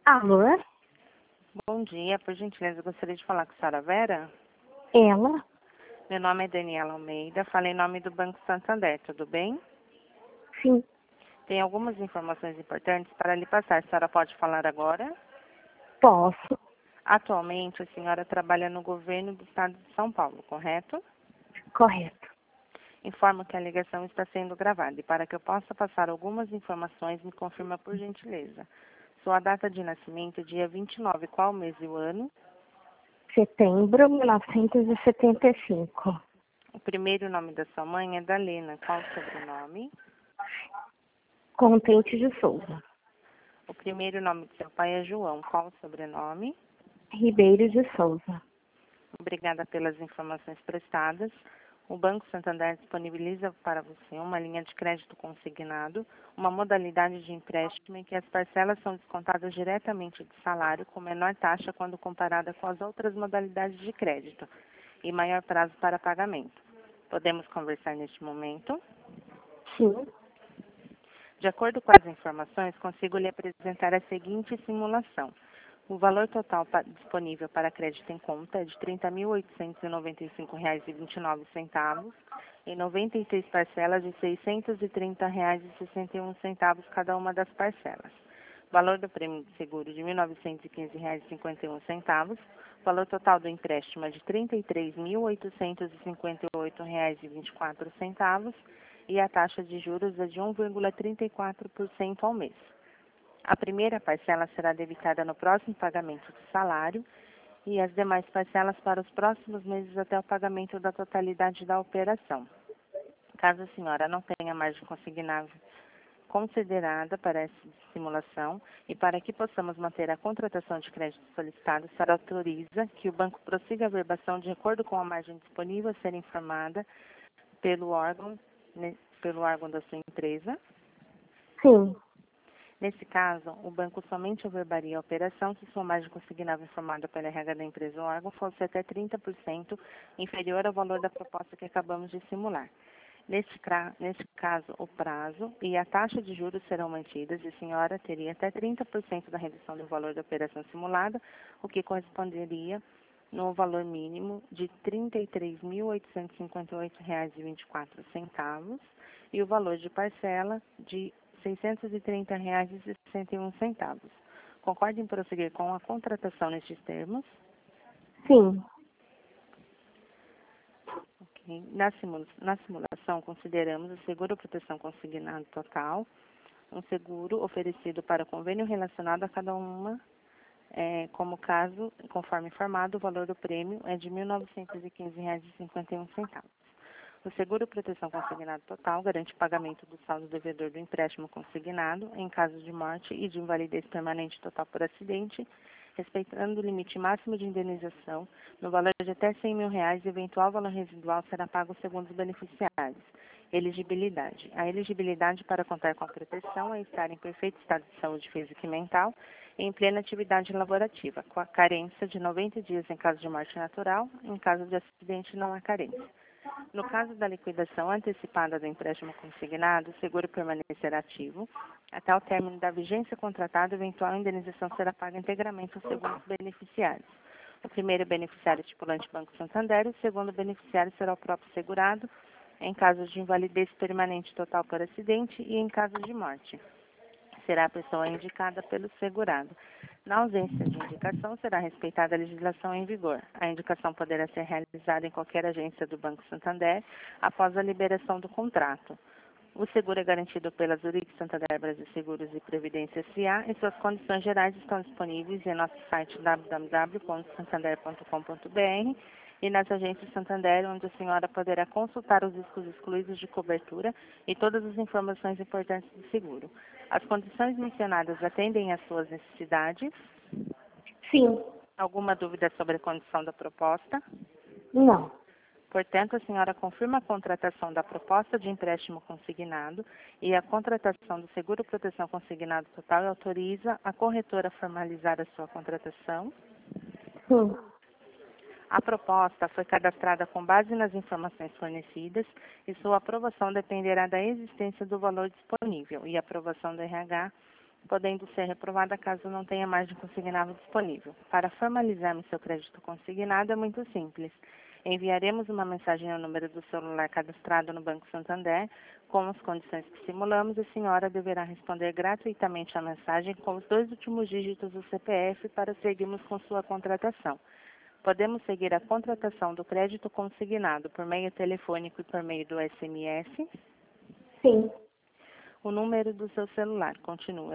Alô? Bom dia, por gentileza, eu gostaria de falar com a senhora Vera. Ela? Meu nome é Daniela Almeida, falei em nome do Banco Santander, tudo bem? Sim, Tem algumas informações importantes para lhe passar. A senhora pode falar agora? posso. Atualmente, a senhora trabalha no governo do estado de São Paulo, correto? Correto. Informo que a ligação está sendo gravada e para que eu possa passar algumas informações, me confirma por gentileza. Sua data de nascimento, dia 29, qual mês e o ano? Setembro de 1975. O primeiro nome da sua mãe é Dalena, qual o sobrenome? Contente de Souza. O primeiro nome do seu pai é João, qual o sobrenome? Ribeiro de Souza. Obrigada pelas informações prestadas. O Banco Santander disponibiliza para você uma linha de crédito consignado, uma modalidade de empréstimo em que as parcelas são descontadas diretamente do salário com menor taxa quando comparada com as outras modalidades de crédito e maior prazo para pagamento. Podemos conversar neste momento? Sim. De acordo com as informações, consigo lhe apresentar a seguinte simulação. O valor total disponível para crédito em conta é de R$ 30.895,29 em 96 parcelas de R$ 630,61 cada uma das parcelas. Valor do prêmio de seguro de R$ 1.915,51. Valor total do empréstimo é de R$ 33.858,24 e a taxa de juros é de 1,34% ao mês. A primeira parcela será debitada no próximo pagamento do salário e as demais parcelas para os próximos meses até o pagamento da totalidade da operação. Caso a senhora não tenha margem consignável considerada para essa simulação e para que possamos manter a contratação de crédito solicitado, a senhora autoriza que o banco prossiga a verbação de acordo com a margem disponível a ser informada pelo órgão da sua empresa. Sim. Nesse caso, o banco somente overbaria a operação se sua margem consignável informada pela RH da empresa ou órgão fosse até 30% inferior ao valor da proposta que acabamos de simular. Neste caso, o prazo e a taxa de juros serão mantidas e a senhora teria até 30% da redução do valor da operação simulada, o que corresponderia no valor mínimo de R$ 33.858,24 e o valor de parcela de R$ 630,61. Concorda em prosseguir com a contratação nestes termos? Sim. Okay. Na simulação, consideramos o seguro proteção consignado total, um seguro oferecido para convênio relacionado a cada uma, como caso, conforme informado, o valor do prêmio é de R$ 1.915,51. O seguro proteção consignado total garante o pagamento do saldo devedor do empréstimo consignado em caso de morte e de invalidez permanente total por acidente, respeitando o limite máximo de indenização no valor de até R$ 100 mil e o eventual valor residual será pago segundo os beneficiários. Elegibilidade. A elegibilidade para contar com a proteção é estar em perfeito estado de saúde física e mental e em plena atividade laborativa, com a carência de 90 dias em caso de morte natural, em caso de acidente não há carência. No caso da liquidação antecipada do empréstimo consignado, o seguro permanecerá ativo até o término da vigência contratada, a eventual indenização será paga integralmente aos segundos beneficiários. O primeiro beneficiário estipulante Banco Santander, o segundo beneficiário será o próprio segurado, em caso de invalidez permanente total por acidente e em caso de morte. Será a pessoa indicada pelo segurado. Na ausência de indicação, será respeitada a legislação em vigor. A indicação poderá ser realizada em qualquer agência do Banco Santander após a liberação do contrato. O seguro é garantido pela Zurich Santander Brasil Seguros e Previdência S.A. e suas condições gerais estão disponíveis em nosso site www.santander.com.br e nas agências Santander, onde a senhora poderá consultar os riscos excluídos de cobertura e todas as informações importantes do seguro. As condições mencionadas atendem às suas necessidades? Sim. Alguma dúvida sobre a condição da proposta? Não. Portanto, a senhora confirma a contratação da proposta de empréstimo consignado e a contratação do seguro proteção consignado total e autoriza a corretora a formalizar a sua contratação? Sim. A proposta foi cadastrada com base nas informações fornecidas e sua aprovação dependerá da existência do valor disponível e aprovação do RH podendo ser reprovada caso não tenha margem consignável disponível. Para formalizarmos seu crédito consignado é muito simples. Enviaremos uma mensagem ao número do celular cadastrado no Banco Santander com as condições que simulamos e a senhora deverá responder gratuitamente à mensagem com os 2 últimos dígitos do CPF para seguirmos com sua contratação. Podemos seguir a contratação do crédito consignado por meio telefônico e por meio do SMS. Sim. O número do seu celular continua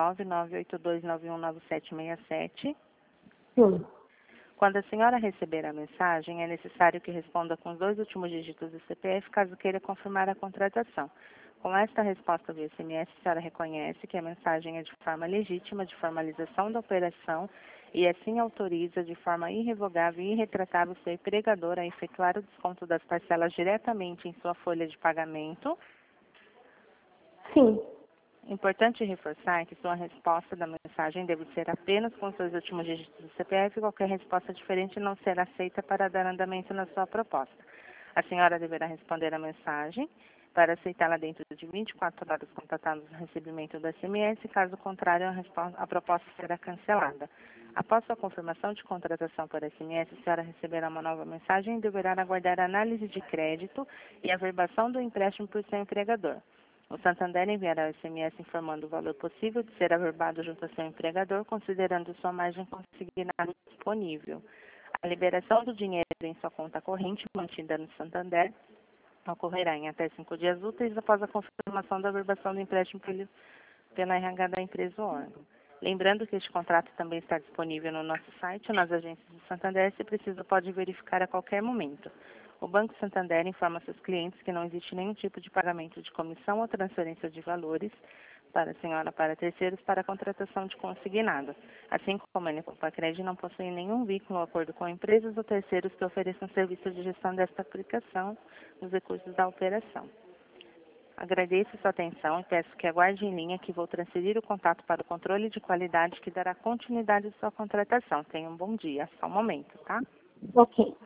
19982919767. Sim. Quando a senhora receber a mensagem, é necessário que responda com os 2 últimos dígitos do CPF, caso queira confirmar a contratação. Com esta resposta via SMS, a senhora reconhece que a mensagem é de forma legítima de formalização da operação e assim autoriza de forma irrevogável e irretratável seu empregador a efetuar o desconto das parcelas diretamente em sua folha de pagamento. Sim. Importante reforçar que sua resposta da mensagem deve ser apenas com os 2 últimos dígitos do CPF e qualquer resposta diferente não será aceita para dar andamento na sua proposta. A senhora deverá responder a mensagem para aceitá-la dentro de 24 horas contatando o recebimento do SMS, caso contrário, a proposta será cancelada. Após sua confirmação de contratação por SMS, a senhora receberá uma nova mensagem e deverá aguardar a análise de crédito e a averbação do empréstimo por seu empregador. O Santander enviará o SMS informando o valor possível de ser averbado junto ao seu empregador, considerando sua margem consignada disponível. A liberação do dinheiro em sua conta corrente, mantida no Santander, ocorrerá em até 5 dias úteis após a confirmação da averbação do empréstimo pela RH da empresa ou órgão. Lembrando que este contrato também está disponível no nosso site ou nas agências do Santander, se precisa pode verificar a qualquer momento. O Banco Santander informa seus clientes que não existe nenhum tipo de pagamento de comissão ou transferência de valores para a senhora para terceiros para a contratação de consignado. Assim como a Nicopacred não possui nenhum vínculo ou acordo com empresas ou terceiros que ofereçam serviço de gestão desta aplicação dos recursos da operação. Agradeço sua atenção e peço que aguarde em linha que vou transferir o contato para o controle de qualidade que dará continuidade à sua contratação. Tenha um bom dia. Só um momento, tá? Ok.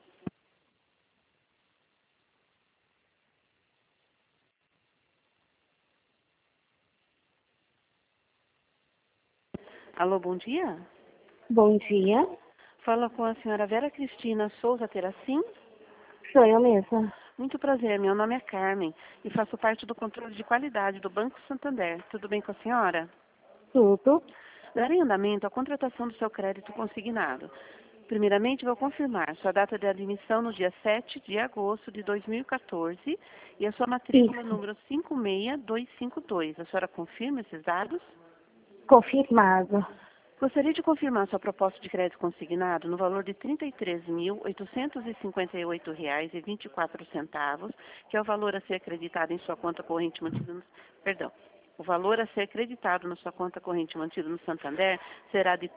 Alô, bom dia. Bom dia. Fala com a senhora Vera Cristina Souza Teracim. Sou eu mesma. Muito prazer, meu nome é Carmen e faço parte do controle de qualidade do Banco Santander. Tudo bem com a senhora? Tudo. Darei andamento à contratação do seu crédito consignado. Primeiramente, vou confirmar sua data de admissão no dia 7 de agosto de 2014 e a sua matrícula Isso. número 56252. A senhora confirma esses dados? Confirmado. Gostaria de confirmar sua proposta de crédito consignado no valor de R$ 33.858,24, que é o valor a ser acreditado em sua conta corrente mantida no... Perdão. O valor a ser acreditado na sua conta corrente mantida no Santander será de R$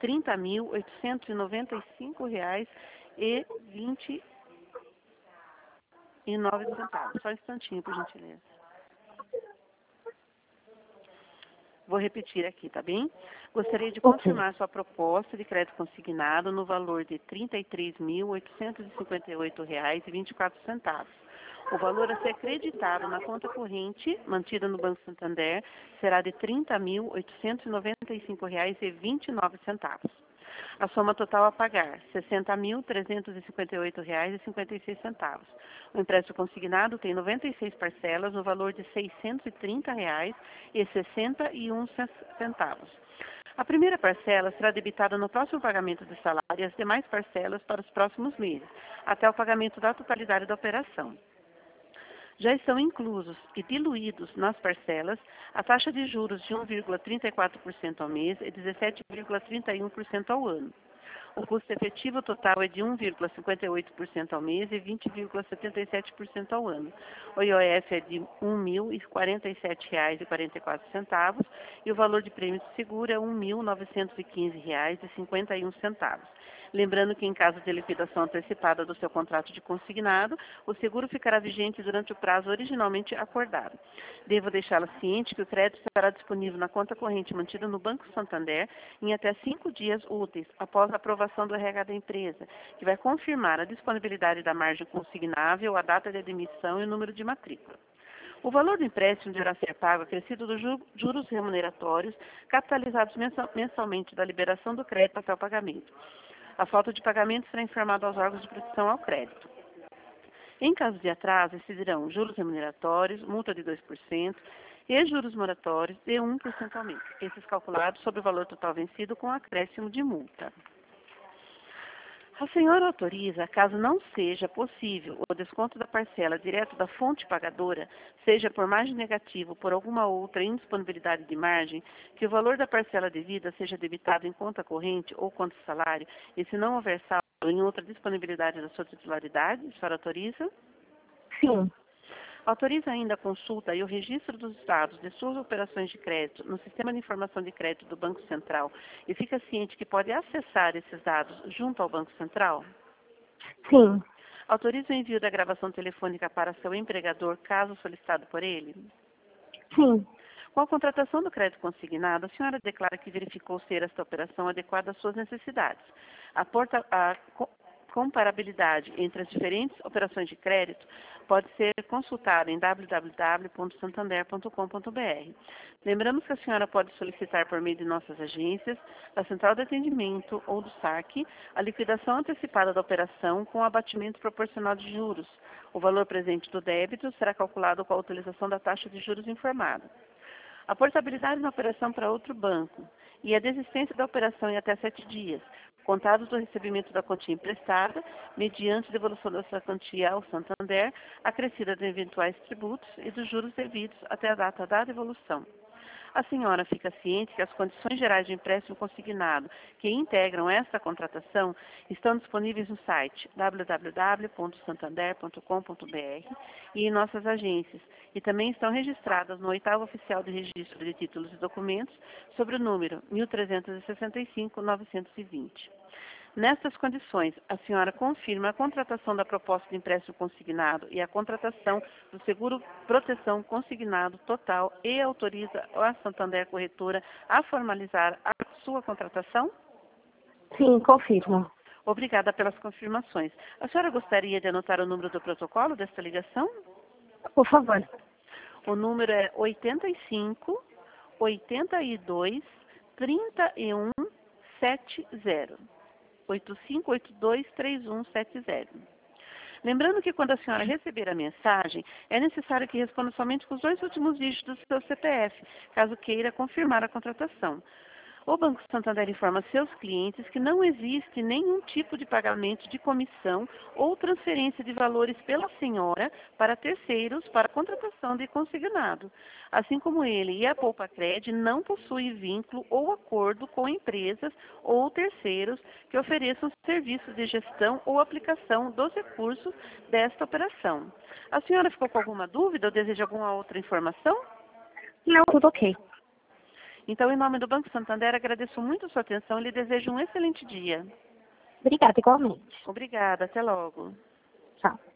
30.895,29. Só um instantinho, por gentileza. Vou repetir aqui, tá bem? Gostaria de Ok. confirmar sua proposta de crédito consignado no valor de R$ 33.858,24. O valor a ser acreditado na conta corrente mantida no Banco Santander será de R$ 30.895,29. A soma total a pagar, R$ 60.358,56. O empréstimo consignado tem 96 parcelas no valor de R$ 630,61. A primeira parcela será debitada no próximo pagamento do salário e as demais parcelas para os próximos meses, até o pagamento da totalidade da operação. Já estão inclusos e diluídos nas parcelas a taxa de juros de 1,34% ao mês e 17,31% ao ano. O custo efetivo total é de 1,58% ao mês e 20,77% ao ano. O IOF é de R$ 1.047,44 e o valor de prêmio de seguro é R$ 1.915,51. Lembrando que, em caso de liquidação antecipada do seu contrato de consignado, o seguro ficará vigente durante o prazo originalmente acordado. Devo deixá-la ciente que o crédito estará disponível na conta corrente mantida no Banco Santander em até 5 dias úteis após a aprovação do RH da empresa, que vai confirmar a disponibilidade da margem consignável, a data de admissão e o número de matrícula. O valor do empréstimo deverá ser pago acrescido dos juros remuneratórios capitalizados mensalmente da liberação do crédito até o pagamento. A falta de pagamento será informada aos órgãos de proteção ao crédito. Em caso de atraso, incidirão juros remuneratórios, multa de 2% e juros moratórios de 1% ao mês, esses calculados sobre o valor total vencido com acréscimo de multa. A senhora autoriza, caso não seja possível o desconto da parcela direto da fonte pagadora, seja por margem negativa ou por alguma outra indisponibilidade de margem, que o valor da parcela devida seja debitado em conta corrente ou conta salário, e se não houver saldo em outra disponibilidade da sua titularidade, a senhora autoriza? Sim. Autoriza ainda a consulta e o registro dos dados de suas operações de crédito no Sistema de Informação de Crédito do Banco Central e fica ciente que pode acessar esses dados junto ao Banco Central? Sim. Autoriza o envio da gravação telefônica para seu empregador, caso solicitado por ele? Sim. Com a contratação do crédito consignado, a senhora declara que verificou ser esta operação adequada às suas necessidades. A comparabilidade entre as diferentes operações de crédito pode ser consultada em www.santander.com.br. Lembramos que a senhora pode solicitar por meio de nossas agências, da Central de Atendimento ou do SAC, a liquidação antecipada da operação com abatimento proporcional de juros. O valor presente do débito será calculado com a utilização da taxa de juros informada. A portabilidade na operação para outro banco e a desistência da operação em até 7 dias, contados do recebimento da quantia emprestada, mediante devolução dessa quantia ao Santander, acrescida de eventuais tributos e dos juros devidos até a data da devolução. A senhora fica ciente que as condições gerais de empréstimo consignado que integram esta contratação estão disponíveis no site www.santander.com.br e em nossas agências, e também estão registradas no 8º Oficial de Registro de Títulos e Documentos, sobre o número 1365-920. Nestas condições, a senhora confirma a contratação da proposta de empréstimo consignado e a contratação do seguro proteção consignado total e autoriza a Santander Corretora a formalizar a sua contratação? Sim, confirmo. Obrigada pelas confirmações. A senhora gostaria de anotar o número do protocolo desta ligação? Por favor. O número é 85 82 31 70. 85823170. Lembrando que quando a senhora receber a mensagem, é necessário que responda somente com os 2 últimos dígitos do seu CPF, caso queira confirmar a contratação. O Banco Santander informa seus clientes que não existe nenhum tipo de pagamento de comissão ou transferência de valores pela senhora para terceiros para contratação de consignado. Assim como ele e a Poupacred não possuem vínculo ou acordo com empresas ou terceiros que ofereçam serviços de gestão ou aplicação dos recursos desta operação. A senhora ficou com alguma dúvida ou deseja alguma outra informação? Não, tudo ok. Então, em nome do Banco Santander, agradeço muito a sua atenção e lhe desejo um excelente dia. Obrigada, igualmente. Obrigada, até logo. Tchau.